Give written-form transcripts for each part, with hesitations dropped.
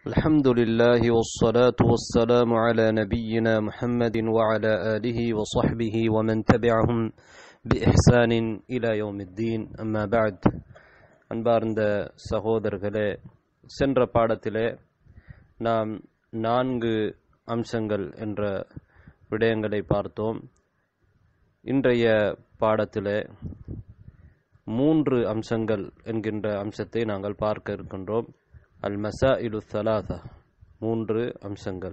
الحمد لله والصلاة والسلام على نبينا محمد وعلى آله وصحبه ومن تبعهم بإحسان إلى يوم الدين أما بعد அன்பார்ந்த சகோதரர்களே, சென்ற பாடத்திலே நாம் 4 அம்சங்கள் என்ற விடயங்களை பார்த்தோம். இன்றைய பாடத்திலே 3 அம்சங்கள் என்கின்ற அம்சத்தை நாங்கள் பார்க்க இருக்கின்றோம். அல் மசாயிலு ثلاثة, 3 அம்சங்கள்.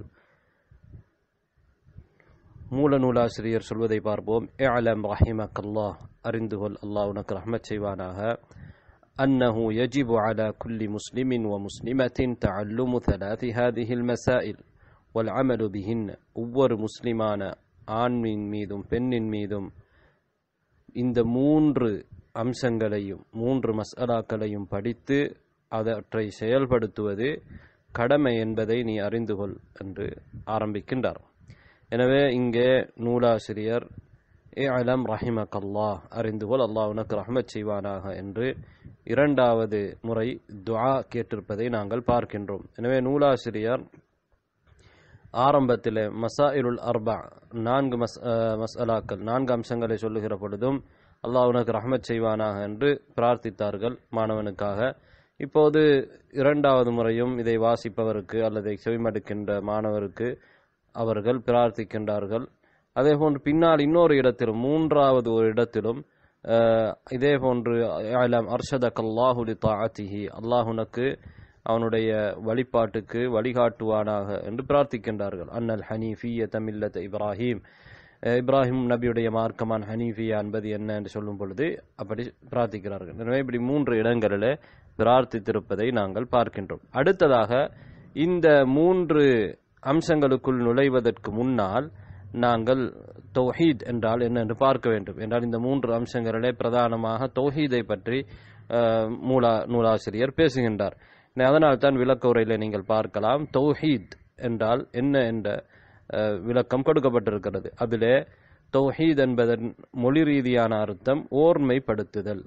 மூல நூலாசிரியர் சொல்வதை பார்ப்போம். இஅலம் ரஹிமக்கல்லாஹ், அறிந்துகொள், அல்லாஹ் உனக்கு ரஹ்மத் செய்வானாக. أنه يجب على كل مسلم ومسلمة تعلم 3 هذه المسائل والعمل بهن. ஒவ்வொரு முஸ்லிமான ஆண்மின் மீதும் பெண்ணின் மீதும் இந்த 3 அம்சங்களையும் 3 மஸ்அலாக்களையும் படித்து அவற்றை செயல்படுத்துவது கடமை என்பதை நீ அறிந்துகொள் என்று ஆரம்பிக்கின்றார். எனவே இங்கே நூலாசிரியர் இஅலம் ரஹிமக்கல்லாஹ், அறிந்துகொள், அல்லாஹ் உனக்கு ரஹ்மத் செய்வானாக என்று 2வது முறை துஆ கேட்டிருப்பதை நாங்கள் பார்க்கின்றோம். எனவே நூலாசிரியர் ஆரம்பத்தில் மசாயிலுல் அர்பா, 4 மஸ்அலாக்கள் 4 அம்சங்களை சொல்லுகிற பொழுதும் அல்லாஹ் உனக்கு ரஹ்மத் செய்வானாக என்று பிரார்த்தித்தார்கள் மாணவனுக்காக. இப்போது 2வது முறையும் இதை வாசிப்பவருக்கு அல்லது செவிமடுக்கின்ற மாணவருக்கு அவர்கள் பிரார்த்திக்கின்றார்கள். அதே போன்று பின்னால் இன்னொரு இடத்திலும் 3வது ஒரு இடத்திலும் இதே போன்று அர்ஷதக்கல்லாஹு லிதாஅத்திஹி, அல்லாஹ் உனக்கு அவனுடைய வழிபாட்டுக்கு வழிகாட்டுவானாக என்று பிரார்த்திக்கின்றார்கள். அன்னல் ஹனீஃபிய்யத மில்லத இப்ராஹிம், இப்ராஹிம் நபியுடைய மார்க்கமான் ஹனீஃபியா என்பது என்ன என்று சொல்லும் பொழுது அப்படி பிரார்த்திக்கிறார்கள். எனவே இப்படி 3 இடங்களிலே பிரார்த்தித்திருப்பதை நாங்கள் பார்க்கின்றோம். அடுத்ததாக இந்த 3 அம்சங்களுக்குள் நுழைவதற்கு முன்னால் நாங்கள் தௌஹீத் என்றால் என்ன என்று பார்க்க வேண்டும். என்றால் இந்த 3 அம்சங்களிலே பிரதானமாக தௌஹீதை பற்றி நூலாசிரியர் பேசுகின்றார். அதனால் தான் விளக்க உரையிலே நீங்கள் பார்க்கலாம், தௌஹீத் என்றால் என்ன என்ற விளக்கம் கொடுக்கப்பட்டிருக்கிறது. அதிலே தௌஹீத் என்பதன் மொழி ரீதியான அர்த்தம் ஓர்மைப்படுத்துதல்.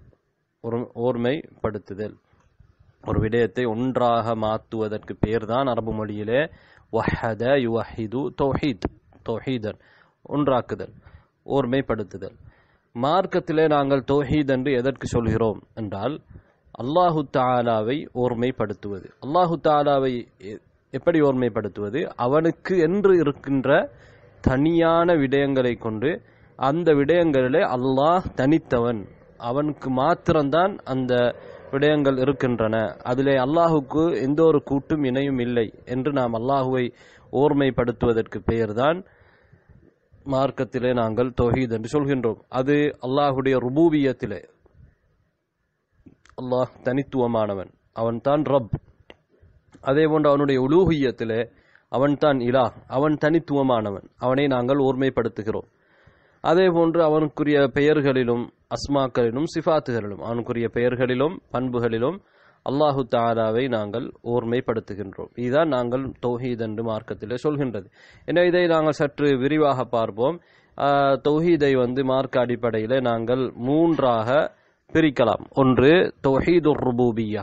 ஒரு விடயத்தை ஒன்றாக மாற்றுவதற்கு பேர்தான் அரபு மொழியிலே வஹத யுவஹிது தௌஹீத், தௌஹீதன் ஒன்றாக்குதல், ஓர்மைப்படுத்துதல். மார்க்கத்திலே நாங்கள் தௌஹீத் என்று எதற்கு சொல்கிறோம் என்றால் அல்லாஹு தஆலாவை ஓர்மைப்படுத்துவது. அல்லாஹு தஆலாவை எப்படி ஓர்மைப்படுத்துவது? அவனுக்கு என்று இருக்கின்ற தனியான விடயங்களை கொண்டு அந்த விடயங்களிலே அல்லாஹ் தனித்தவன், அவனுக்கு மாத்திரம்தான் அந்த விடயங்கள் இருக்கின்றன, அதிலே அல்லாஹுக்கு எந்த ஒரு கூட்டும் இணையும் இல்லை என்று நாம் அல்லாஹுவை ஓர்மைப்படுத்துவதற்கு பெயர்தான் மார்க்கத்திலே நாங்கள் தௌஹீத் என்று சொல்கின்றோம். அது அல்லாஹுடைய ருபூபியத்திலே அல்லாஹ் தனித்துவமானவன், அவன்தான் ரப். அதே போன்று அவனுடைய உலூஹியத்திலே அவன்தான் இலாஹ், அவன் தனித்துவமானவன், அவனை நாங்கள் ஓர்மைப்படுத்துகிறோம். அதே போன்று அவனுக்குரிய பெயர்களிலும் அஸ்மாக்களிலும் சிஃபாத்துகளிலும், அவனுக்குரிய பெயர்களிலும் பண்புகளிலும் அல்லாஹு தஆலாவை நாங்கள் ஓர்மைப்படுத்துகின்றோம். இதுதான் நாங்கள் தௌஹீத் என்று மார்க்கத்திலே சொல்கின்றது. எனவே இதை நாங்கள் சற்று விரிவாக பார்ப்போம். தௌஹீதை மார்க்க அடிப்படையிலே நாங்கள் 3ஆக பிரிக்கலாம். ஒன்று தௌஹீதுர் ருபூபிய்யா.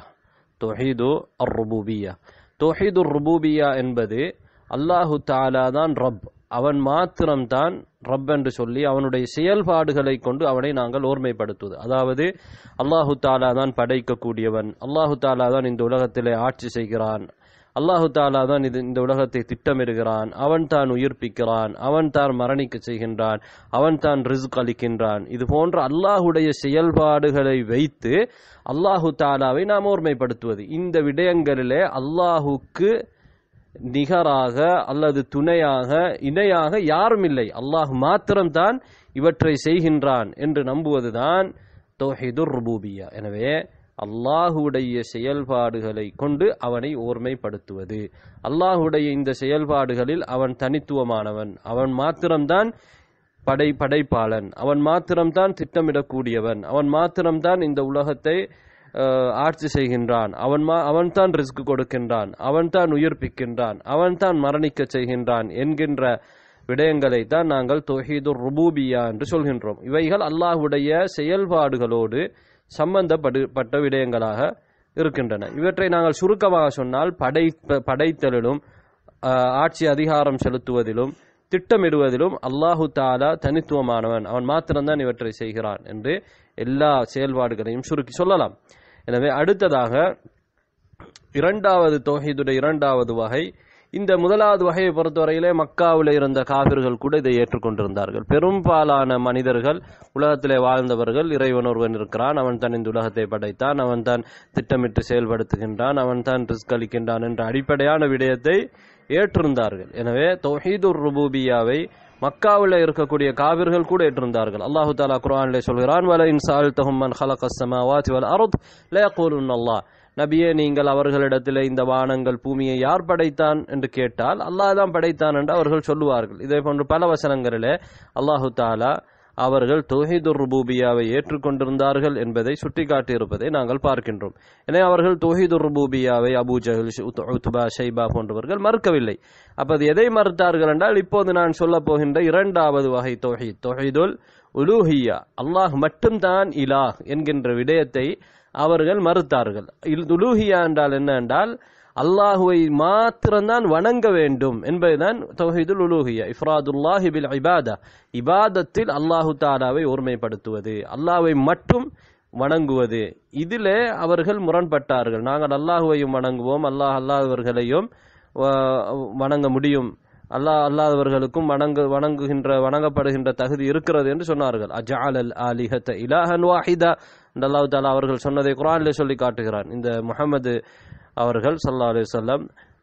தௌஹீதுர் ருபூபிய்யா என்பது அல்லாஹு தஆலா தான் ரப், அவன் மாத்திரம்தான் ரப் என்று சொல்லி அவனுடைய செயல்பாடுகளை கொண்டு அவனை நாங்கள் ஓர்மைப்படுத்துவது. அதாவது அல்லாஹு தஆலா தான் படைக்கக்கூடியவன், அல்லாஹு தஆலா தான் இந்த உலகத்திலே ஆட்சி செய்கிறான், அல்லாஹு தஆலா தான் இந்த உலகத்தை திட்டமிடுகிறான், அவன் தான் உயிர்ப்பிக்கிறான், அவன் தான் மரணிக்க செய்கின்றான், அவன் தான் ரிஸ்க் அளிக்கின்றான். இது போன்ற அல்லாஹுடைய செயல்பாடுகளை வைத்து அல்லாஹு தஆலாவை நாம் ஓர்மைப்படுத்துவது. இந்த விடயங்களிலே அல்லாஹுக்கு நிகராக அல்லது துணையாக இணையாக யாரும் இல்லை, அல்லாஹ் மாத்திரம்தான் இவற்றை செய்கின்றான் என்று நம்புவதுதான் தௌஹீதுர் ருபூபிய்யா. எனவே அல்லாஹுடைய செயல்பாடுகளை கொண்டு அவனை ஓர்மைப்படுத்துவது. அல்லாஹுடைய இந்த செயல்பாடுகளில் அவன் தனித்துவமானவன், அவன் மாத்திரம்தான் படைப்பாளன், அவன் மாத்திரம்தான் திட்டமிடக்கூடியவன், அவன் மாத்திரம்தான் இந்த உலகத்தை ஆட்சி செய்கின்றான், அவன்தான் ரிஸ்க் கொடுக்கின்றான், அவன்தான் உயிர்ப்பிக்கின்றான், அவன்தான் மரணிக்க செய்கின்றான் என்கின்ற விடயங்களை தான் நாங்கள் தௌஹீதுர் ருபூபிய்யா என்று சொல்கின்றோம். இவைகள் அல்லாஹுடைய செயல்பாடுகளோடு சம்பந்தப்பட்ட விடயங்களாக இருக்கின்றன. இவற்றை நாங்கள் சுருக்கமாக சொன்னால் படைத்தலிலும் ஆட்சி அதிகாரம் செலுத்துவதிலும் திட்டமிடுவதிலும் அல்லாஹு தாலா தனித்துவமானவன், அவன் மாத்திரம்தான் இவற்றை செய்கிறான் என்று எல்லா செயல்பாடுகளையும் சுருக்கி சொல்லலாம். எனவே அடுத்ததாக இரண்டாவது தௌஹீதுடைய இரண்டாவது வகை, இந்த முதலாவது வகையை பொறுத்தவரையிலே மக்காவில் இருந்த காபிர்கள் கூட இதை ஏற்றுக்கொண்டிருந்தார்கள். பெரும்பாலான மனிதர்கள், உலகத்திலே வாழ்ந்தவர்கள், இறைவன் ஒருவன் இருக்கிறான், அவன் தான் இந்த உலகத்தை படைத்தான், அவன் தான் திட்டமிட்டு செயல்படுத்துகின்றான், அவன் தான் ரிஸ்க் அளிக்கின்றான் என்ற அடிப்படையான விடயத்தை ஏற்றிருந்தார்கள். எனவே தௌஹீதுர் ருபூபியாவை மக்காவில் இருக்கக்கூடிய காபிர்கள் கூட ஏற்றிருந்தார்கள். அல்லாஹு தாலா குர்ஆனிலே சொல்கிறான், வல இன் ஸஅல்தஹும் மன் ஹலகஸ் ஸமாவாதி வல் அர்த் லயக்கூலுன் அல்லாஹ். நபியே, நீங்கள் அவர்களிடத்தில் இந்த வானங்கள் பூமியை யார் படைத்தான் என்று கேட்டால் அல்லாஹ் தான் படைத்தான் என்று அவர்கள் சொல்லுவார்கள். இதே போன்று பல வசனங்களிலே அல்லாஹு தாலா அவர்கள் தௌஹீதுர் ருபூபியாவை ஏற்றுக்கொண்டிருந்தார்கள் என்பதை சுட்டிக்காட்டியிருப்பதை நாங்கள் பார்க்கின்றோம். எனவே அவர்கள் தௌஹீதுர் ருபூபியாவை அபூ ஜஹல், உத்பா, ஷைபா போன்றவர்கள் மறுக்கவில்லை. அப்ப அது எதை மறுத்தார்கள் என்றால், இப்போது நான் சொல்ல போகின்ற இரண்டாவது வகை தௌஹீத், தௌஹீதுல் உலூஹியா, அல்லாஹ் மட்டும்தான் இலாஹ் என்கின்ற விடயத்தை அவர்கள் மறுத்தார்கள். உலூஹியா என்றால் என்ன என்றால், அல்லாஹுவை மாத்திரம்தான் வணங்க வேண்டும் என்பதுதான் தௌஹீதுல் உலூஹியா. இஃப்ராதுல்லாஹி பில் இபாதா, இபாதத்தில் அல்லாஹு தாலாவை ஒருமைப்படுத்துவது, அல்லாஹ்வை மட்டும் வணங்குவது. இதிலே அவர்கள் முரண்பட்டார்கள். நாங்கள் அல்லாஹுவையும் வணங்குவோம், அல்லாஹ் அல்லாதவர்களையும் வணங்க முடியும், அல்லாஹ் அல்லாதவர்களுக்கும் வணங்கப்படுகின்ற தகுதி இருக்கிறது என்று சொன்னார்கள். அஜஅலல் ஆலிஹத இலாஹன் வாஹிதா என்று அல்லாஹ் தஆலா அவர்கள் சொன்னதை குர்ஆனிலே சொல்லி காட்டுகிறான். இந்த முஹம்மது அவர்கள் ஸல்லல்லாஹு அலைஹி வஸல்லம்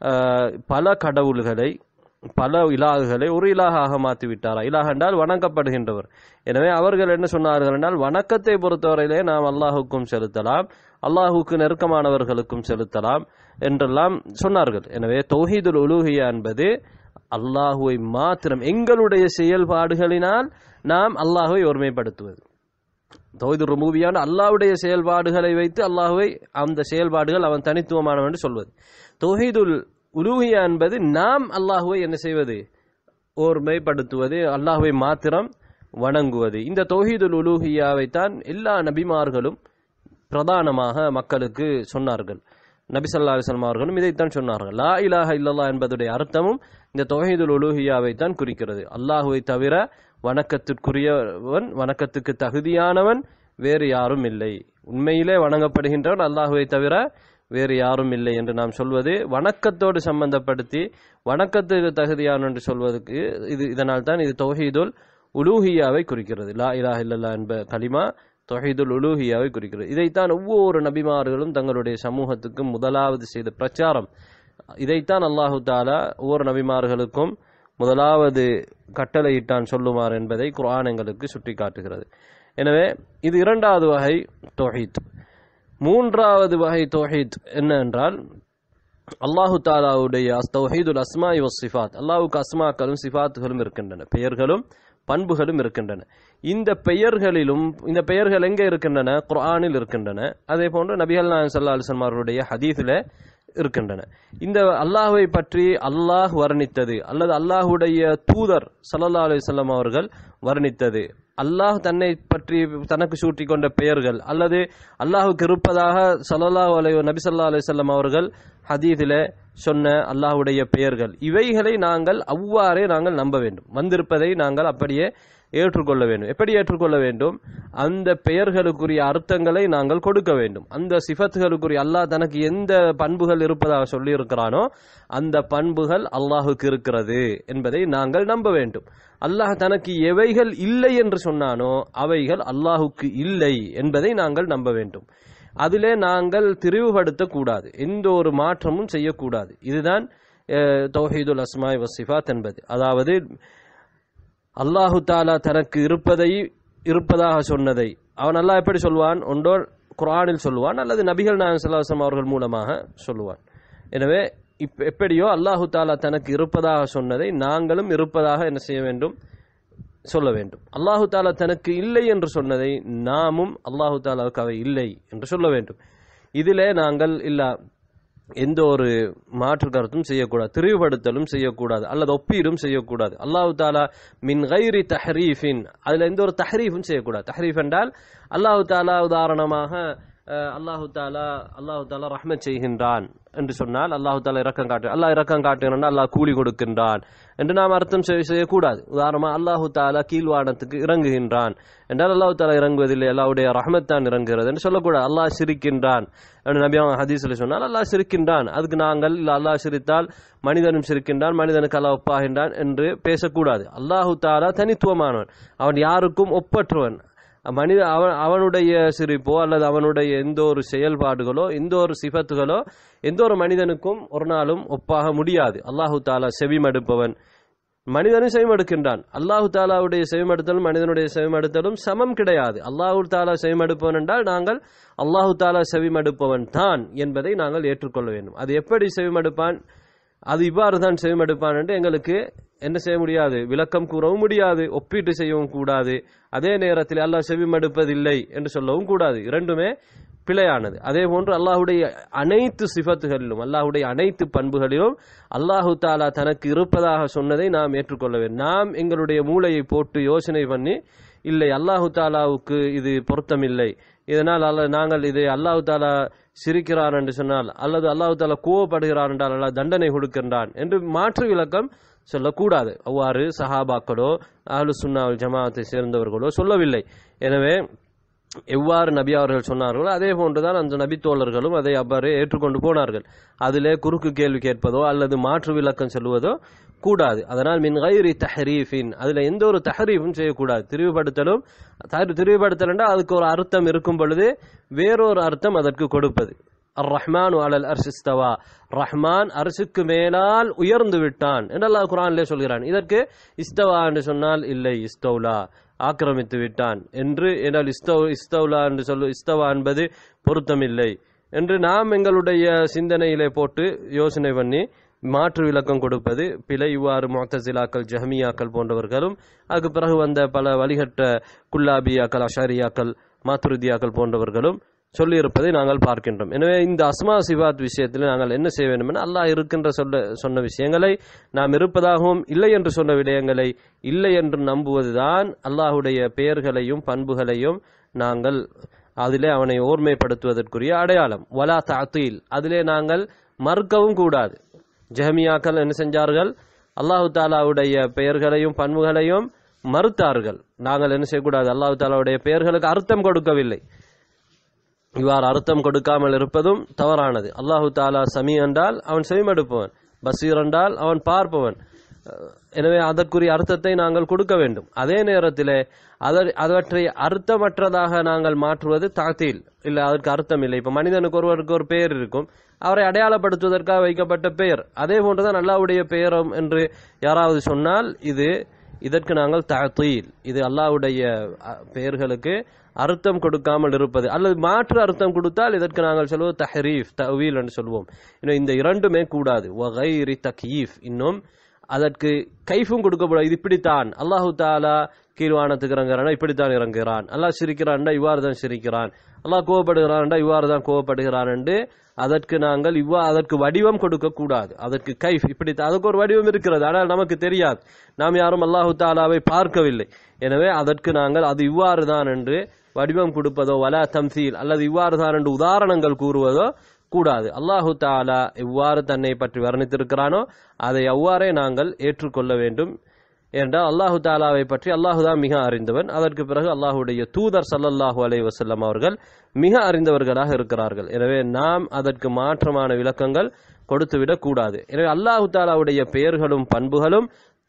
பல கடவுள்களை, பல இலாகுகளை ஒரு இலாகாக மாற்றி விட்டாரா? இலாஹ் என்றால் வணங்கப்படுகின்றவர். எனவே அவர்கள் என்ன சொன்னார்கள் என்றால், வணக்கத்தை பொறுத்தவரையிலே நாம் அல்லாஹுக்கும் செலுத்தலாம், அல்லாஹுக்கு நெருக்கமானவர்களுக்கும் செலுத்தலாம் என்றெல்லாம் சொன்னார்கள். எனவே தௌஹீதுல் உலூஹியா என்பது அல்லாஹுவை மாத்திரம், எங்களுடைய செயல்பாடுகளினால் நாம் அல்லாஹுவை ஒருமைப்படுத்துவது. தௌஹீதுர் ருபூபியான அல்லாஹ்வுடைய செயல்பாடுகளை வைத்து அல்லாஹுவை, அந்த செயல்பாடுகள் அவன் தனித்துவமானவன் என்று சொல்வது. தௌஹீதுல் உலூஹியா என்பது நாம் அல்லாஹுவை என்ன செய்வது? ஒருமைப்படுத்துவது, அல்லாஹுவை மாத்திரம் வணங்குவது. இந்த தௌஹீதுல் உலூஹியாவை தான் எல்லா நபிமார்களும் பிரதானமாக மக்களுக்கு சொன்னார்கள். நபி ஸல்லல்லாஹு அலைஹி வஸல்லம் அவர்களும் இதைத்தான் சொன்னார்கள். லா இலாஹ இல்லல்லாஹ் என்பதுடைய அர்த்தமும் இந்த தௌஹீதுல் உலூஹியாவை தான் குறிக்கிறது. அல்லாஹுவை தவிர வணக்கத்திற்குரியவன், வணக்கத்துக்கு தகுதியானவன் வேறு யாரும் இல்லை. உண்மையிலே வணங்கப்படுகின்றவன் அல்லாஹுவை தவிர வேறு யாரும் இல்லை என்று நாம் சொல்வது வணக்கத்தோடு சம்பந்தப்படுத்தி வணக்கத்துக்கு தகுதியான என்று சொல்வதற்கு இதனால் தான் இது தௌஹீதுல் உலூஹியாவை குறிக்கிறது. லா இலாஹ இல்லல்லாஹ் என்ப கலிமா தௌஹீதுல் உலூஹியாவை குறிக்கிறது. இதைத்தான் ஒவ்வொரு நபிமார்களும் தங்களுடைய சமூகத்துக்கு முதலாவது செய்த பிரச்சாரம். இதைத்தான் அல்லாஹு தாலா ஒவ்வொரு நபிமார்களுக்கும் முதலாவது கட்டளையிட்டான் சொல்லுமாறு என்பதை குர்ஆன் எங்களுக்கு சுட்டி காட்டுகிறது. எனவே இது இரண்டாவது வகை தௌஹீத். மூன்றாவது வகை தௌஹீத் என்ன என்றால், அல்லாஹு தாலாவுடைய தௌஹீதுல் அஸ்மாஇ வஸ் சிஃபாத். அல்லாஹ்வுக்கு அஸ்மாக்களும் சிஃபாத்துகளும் இருக்கின்றன, பெயர்களும் பண்புகளும் இருக்கின்றன. இந்த பெயர்கள் எங்கே இருக்கின்றன? குர்ஆனில் இருக்கின்றன. அதே போன்று நபிகள் நாயகம் ஸல்லல்லாஹு அலைஹி வஸல்லம் அவர்களுடைய ஹதீஸில் இருக்கின்றன. இந்த அல்லாஹ்வை பற்றி அல்லாஹ் வர்ணித்தது, அல்லது அல்லாஹுடைய தூதர் ஸல்லல்லாஹு அலைஹி வஸல்லம் அவர்கள் வர்ணித்தது, அல்லாஹ் தன்னை பற்றி தனக்கு சூட்டி கொண்ட பெயர்கள், அல்லது அல்லாஹுக்கு இருப்பதாக நபி ஸல்லல்லாஹு அலைஹி வஸல்லம் அவர்கள் ஹதீஸிலே சொன்ன அல்லாஹுடைய பெயர்கள், இவைகளை நாங்கள் அவ்வாறே நாங்கள் நம்ப வேண்டும். வந்திருப்பதை நாங்கள் அப்படியே ஏற்றுக்கொள்ள வேண்டும். எப்படி ஏற்றுக்கொள்ள வேண்டும்? அந்த பெயர்களுக்குரிய அர்த்தங்களை நாங்கள் கொடுக்க வேண்டும். அந்த சிஃபத்துகளுக்குரிய அல்லாஹ் தனக்கு எந்த பண்புகள் இருப்பதாக சொல்லி இருக்கிறானோ அந்த பண்புகள் அல்லாஹுக்கு இருக்கிறது என்பதை நாங்கள் நம்ப வேண்டும். அல்லாஹ் தனக்கு எவைகள் இல்லை என்று சொன்னானோ அவைகள் அல்லாஹுக்கு இல்லை என்பதை நாங்கள் நம்ப வேண்டும். அதிலே நாங்கள் திரிவுபடுத்தக்கூடாது, எந்த ஒரு மாற்றமும் செய்யக்கூடாது. இதுதான் தௌஹீதுல் அஸ்மாஇ வஸ் சிஃபாத் என்பது. அதாவது அல்லாஹு தாலா தனக்கு இருப்பதாக சொன்னதை அவன் அல்லாஹ் எப்படி சொல்வான்? ஒன்றோ குர்ஆனில் சொல்லுவான், அல்லது நபிகள் நாயகம் ஸல்லல்லாஹு அலைஹி வஸல்லம் அவர்கள் மூலமாக சொல்லுவான். எனவே எப்படியோ அல்லாஹு தாலா தனக்கு இருப்பதாக சொன்னதை நாங்களும் இருப்பதாக என்ன செய்ய வேண்டும்? சொல்ல வேண்டும். அல்லாஹு தாலா தனக்கு இல்லை என்று சொன்னதை நாமும் அல்லாஹு தாலாவுக்கு அவை இல்லை என்று சொல்ல வேண்டும். இதிலே நாங்கள் எந்த ஒரு மாற்று கருத்தும் செய்யக்கூடாது, திரிவுபடுத்தலும் செய்யக்கூடாது, அல்லது ஒப்பீடும் செய்யக்கூடாது. அல்லாஹு தாலா மின் கைரி தஹ்ரீஃபின், அதுல எந்த ஒரு தஹ்ரீஃபும் செய்யக்கூடாது. தஹ்ரீஃப் என்றால் அல்லாஹு தாலா உதாரணமாக அல்லாஹு தாலா ரஹ்மத் செய்கின்றான் என்று சொன்னால் அல்லாஹு தாலா இரக்கம் காட்டு, அல்லாஹ் இரக்கம் காட்டுகிறான், அல்லாஹ் கூலி கொடுக்கின்றான் என்று நாம் அர்த்தம் செய்யக்கூடாது. உதாரணமாக அல்லாஹு தாலா கீழ்வானத்துக்கு இறங்குகின்றான் என்றால் அல்லாஹு தாலா இறங்குவதில்லை, அல்லாஹ்வுடைய ரஹ்மத் தான் இறங்குகிறது என்று சொல்லக்கூடாது. அல்லாஹ் சிரிக்கின்றான் என்று நபி ஹதீஸ்ல சொன்னால் அல்லாஹ் சிரிக்கின்றான், அதுக்கு நாங்கள் அல்லாஹ் சிரித்தால் மனிதனும் சிரிக்கின்றான், மனிதனுக்கு அல்லாஹ் ஒப்பாகின்றான் என்று பேசக்கூடாது. அல்லாஹு தாலா தனித்துவமானவன், அவன் யாருக்கும் ஒப்பற்றவன். அவனுடைய சிரிப்போ அல்லது அவனுடைய எந்த ஒரு செயல்பாடுகளோ எந்த ஒரு சிபத்துகளோ எந்த ஒரு மனிதனுக்கும் ஒரு நாளும் ஒப்பாக முடியாது. அல்லாஹு தாலா செவிமடுப்பவன், மனிதனும் செவிமடுக்கின்றான். அல்லாஹு தாலாவுடைய செவிமடுத்தலும் மனிதனுடைய செவிமடுத்தலும் சமம் கிடையாது. அல்லாஹு தாலா செவிமடுப்பவன் என்றால் நாங்கள் அல்லாஹு தாலா செவிமடுப்பவன் தான் என்பதை நாங்கள் ஏற்றுக்கொள்ள வேண்டும். அது எப்படி செவிமடுப்பான், அது இவ்வாறு தான் செவிமடுப்பான் என்று எங்களுக்கு என்ன செய்ய முடியாது, விளக்கம் கூறவும் முடியாது, ஒப்பீட்டு செய்யவும் கூடாது. அதே நேரத்தில் அல்லாஹ் செவிமடுப்பதில்லை என்று சொல்லவும் கூடாது. இரண்டுமே பிழையானது. அதே போன்று அல்லாஹுடைய அனைத்து சிஃபத்துகளிலும் அல்லாஹுடைய அனைத்து பண்புகளிலும் அல்லாஹு தாலா தனக்கு இருப்பதாக சொன்னதை நாம் ஏற்றுக்கொள்ள வேண்டும். நாம் எங்களுடைய மூளையை போட்டு யோசனை பண்ணி இல்லை அல்லாஹு தாலாவுக்கு இது பொருத்தமில்லை, இதனால் நாங்கள் இதை அல்லாஹு தாலா சிரிக்கிறான் என்று சொன்னால் அல்லது அல்லாஹு தாலா கோவப்படுகிறான் என்றால் அல்லாஹ் தண்டனை கொடுக்கின்றான் என்று மாற்று விளக்கம் சொல்லக்கூடாது. அவ்வாறு சஹாபாக்களோ அஹ்லு சுன்னா வல் ஜமாஅத்தை சேர்ந்தவர்களோ சொல்லவில்லை. எனவே எவ்வாறு நபி அவர்கள் சொன்னார்களோ அதே போன்றுதான் அந்த நபி தோழர்களும் அதை அவ்வாறு ஏற்றுக்கொண்டு போனார்கள். அதிலே குறுக்கு கேள்வி கேட்பதோ அல்லது மாற்று விளக்கம் சொல்லுவதோ கூடாது. அதனால் மின் கைரி தஹரீஃபின், அதில் எந்த ஒரு தஹரீஃபும் செய்யக்கூடாது. திரிவுபடுத்தல் என்றால் அதுக்கு ஒரு அர்த்தம் இருக்கும் பொழுது வேறொரு அர்த்தம் அதற்கு கொடுப்பது. அர்-ரஹ்மானு அலல் அர்ஷ் இஸ்தவா, ரஹ்மான் அர்ஷுக்கு மேலால் உயர்ந்து விட்டான் என்று அல்லாஹ் குர்ஆனிலே சொல்கிறான். இதற்கு இஸ்தவா என்று சொன்னால் இல்லை, இஸ்தௌலா ஆக்கிரமித்து விட்டான் என்று, என்றால் இஸ்தௌலா என்று இஸ்தவா என்பது பொருத்தமில்லை என்று நாம் எங்களுடைய சிந்தனையிலே போட்டு யோசனை பண்ணி மாற்று விளக்கம் கொடுப்பது பிழை. இவ்வாறு முஅத்தஸிலாக்கள் ஜஹ்மியாக்கள் போன்றவர்களும் அதுக்கு பிறகு வந்த பல வழிகட்ட குல்லாபியாக்கள் அஷாரியாக்கள் மாத்துரிதியாக்கள் போன்றவர்களும் சொல்லியிருப்பதை நாங்கள் பார்க்கின்றோம். எனவே இந்த அஸ்மா சிபாத் விஷயத்தில் நாங்கள் என்ன செய்ய வேண்டும் என அல்லாஹ் இருக்கின்ற சொன்ன விஷயங்களை நாம் இருப்பதாகவும் இல்லை என்று சொன்ன விடயங்களை இல்லை என்று நம்புவதுதான் அல்லாஹுடைய பெயர்களையும் பண்புகளையும் நாங்கள் அதிலே அவனை ஓர்மைப்படுத்துவதற்குரிய அடையாளம். வலா தஅதீல், அதிலே நாங்கள் மறுக்கவும் கூடாது. ஜஹ்மியாக்கள் என்ன செஞ்சார்கள், அல்லாஹு தாலாவுடைய பெயர்களையும் பண்புகளையும் மறுத்தார்கள். நாங்கள் என்ன செய்யக்கூடாது, அல்லாஹு தாலாவுடைய பெயர்களுக்கு அர்த்தம் கொடுக்கவில்லை. இவ்வாறு அர்த்தம் கொடுக்காமல் இருப்பதும் தவறானது. அல்லாஹு தாலா சமீ என்றால் அவன் செவிமடுப்பவன், பசீர் என்றால் அவன் பார்ப்பவன். எனவே அதற்குரிய அர்த்தத்தை நாங்கள் கொடுக்க வேண்டும். அதே நேரத்தில் அவற்றை அர்த்தமற்றதாக நாங்கள் மாற்றுவது தாத்தீல். இல்லை, அதற்கு அர்த்தம் இல்லை. இப்போ மனிதனுக்கு ஒருவருக்கு ஒரு பெயர் இருக்கும், அவரை அடையாளப்படுத்துவதற்காக வைக்கப்பட்ட பெயர். அதே போன்றுதான் அல்லாஹ்வுடைய பெயரும் என்று யாராவது சொன்னால் இதற்கு நாங்கள் தஅதீல், இது அல்லாஹ்வுடைய பெயர்களுக்கு அர்த்தம் கொடுக்காமல் இருப்பது. அல்லது மாற்று அர்த்தம் கொடுத்தால் இதற்கு நாங்கள் சொல்வது தஹ்ரீஃப், தஅவீல் என்று சொல்வோம். இன்னும் இந்த இரண்டுமே கூடாது. வகைரி தக்யீஃப், இன்னும் அதற்கு கைஃபும் கொடுக்கப்படாது. இது இப்படித்தான் அல்லாஹு தாலா கீழ்வானத்துக்கு இறங்குறான், இப்படித்தான் இறங்குகிறான். அல்லாஹ் சிரிக்கிறான்டா இவ்வாறு தான் சிரிக்கிறான், அல்லாஹ் கோவப்படுகிறான்டா இவ்வாறு தான் கோவப்படுகிறான் என்று அதற்கு நாங்கள் அதற்கு வடிவம் கொடுக்க கூடாது. அதற்கு கைஃப் இப்படி, அதுக்கு ஒரு வடிவம் இருக்கிறது, ஆனால் நமக்கு தெரியாது, நாம் யாரும் அல்லாஹு தாலாவை பார்க்கவில்லை. எனவே அதற்கு நாங்கள் அது இவ்வாறு தான் என்று வடிவம் கொடுப்பதோ வலா தம்சீல் அல்லது இவ்வாறு தான் என்று உதாரணங்கள் கூறுவதோ கூடாது. அல்லாஹு தாலா எவ்வாறு தன்னை பற்றி வர்ணித்திருக்கிறானோ அதை அவ்வாறே நாங்கள் ஏற்றுக்கொள்ள வேண்டும். என்றால் அல்லாஹு தாலாவை பற்றி அல்லாஹுதான் மிக அறிந்தவன். அதற்கு பிறகு அல்லாஹுடைய தூதர் ஸல்லல்லாஹு அலைஹி வஸல்லம் அவர்கள் மிக அறிந்தவர்களாக இருக்கிறார்கள். எனவே நாம் அதற்கு மாற்றமான விளக்கங்கள் கொடுத்துவிடக் கூடாது. எனவே அல்லாஹு தாலாவுடைய பெயர்களும் பண்புகளும்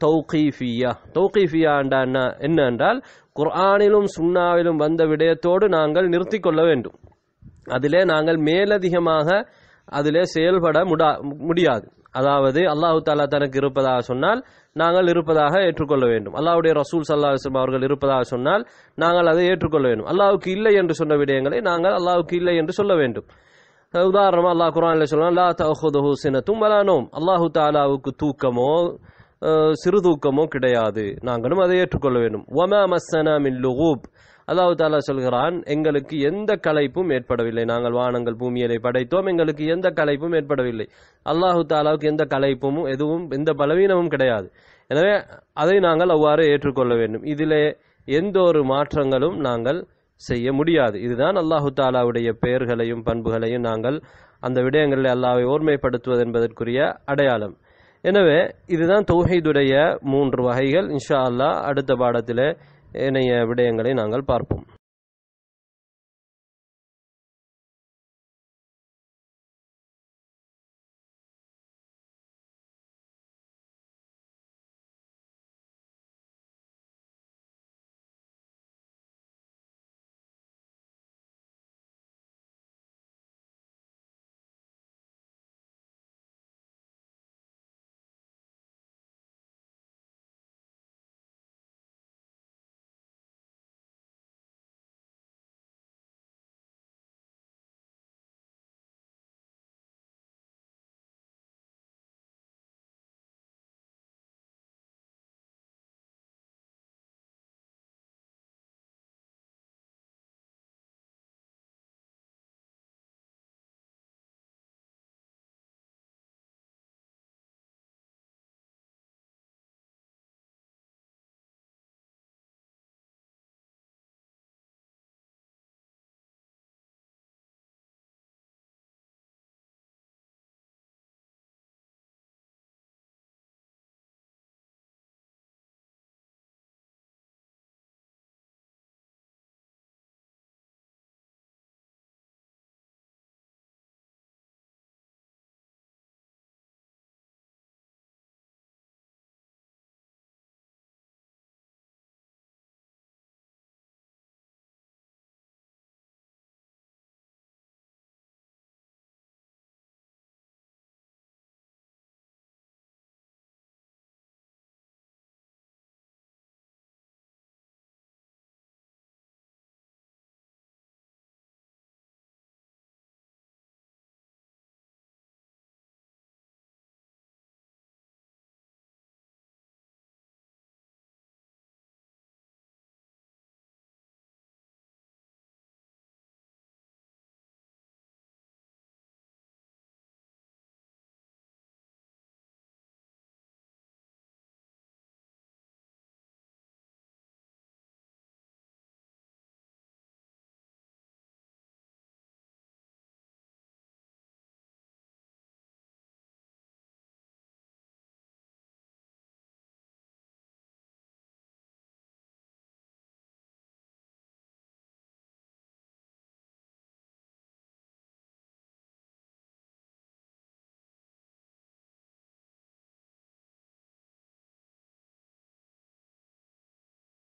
தௌகீஃபியா என்ன என்றால் குர்ஆனிலும் சுன்னாவிலும் வந்த விடயத்தோடு நாங்கள் நிறுத்தி கொள்ள வேண்டும். அதிலே நாங்கள் மேலதிகமாக அதிலே செயல்பட முடியாது. அதாவது அல்லாஹு தாலா தனக்கு இருப்பதாக சொன்னால் நாங்கள் இருப்பதாக ஏற்றுக்கொள்ள வேண்டும். அல்லாஹ்வுடைய ரசூல் ஸல்லல்லாஹு அலைஹி வஸல்லம் அவர்கள் இருப்பதாக சொன்னால் நாங்கள் அதை ஏற்றுக்கொள்ள வேண்டும். அல்லாஹ்வுக்கு இல்லை என்று சொன்ன விடயங்களை நாங்கள் அல்லாஹ்வுக்கு இல்லை என்று சொல்ல வேண்டும். உதாரணமாக அல்லாஹ் குர்ஆனில் சொல்றான், லா தஅஹுதுஹு சினத்தும் வலா நௌம், அல்லாஹு தாலாவுக்கு தூக்கமோ சிறு தூக்கமோ கிடையாது, நாங்களும் அதை ஏற்றுக்கொள்ள வேண்டும். வமா மஸ்ஸனா மின் லுகூப், அல்லாஹு தாலா சொல்கிறான், எங்களுக்கு எந்த களைப்பும் ஏற்படவில்லை, நாங்கள் வானங்கள் பூமியை படைத்தோம், எங்களுக்கு எந்த களைப்பும் ஏற்படவில்லை. அல்லாஹு தாலாவுக்கு எந்த களைப்பும் எதுவும் எந்த பலவீனமும் கிடையாது. எனவே அதை நாங்கள் அவ்வாறு ஏற்றுக்கொள்ள வேண்டும். இதிலே எந்த ஒரு மாற்றங்களும் நாங்கள் செய்ய முடியாது. இதுதான் அல்லாஹு தாலாவுடைய பெயர்களையும் பண்புகளையும் நாங்கள் அந்த விடயங்களில் அல்லாஹ்வை ஓர்மைப்படுத்துவது என்பதற்குரிய அடையாளம். எனவே இதுதான் தௌஹீதுடைய 3 வகைகள். இன்ஷா அல்லாஹ் அடுத்த பாடத்தில் ஏனைய விடயங்களை நாங்கள் பார்ப்போம்.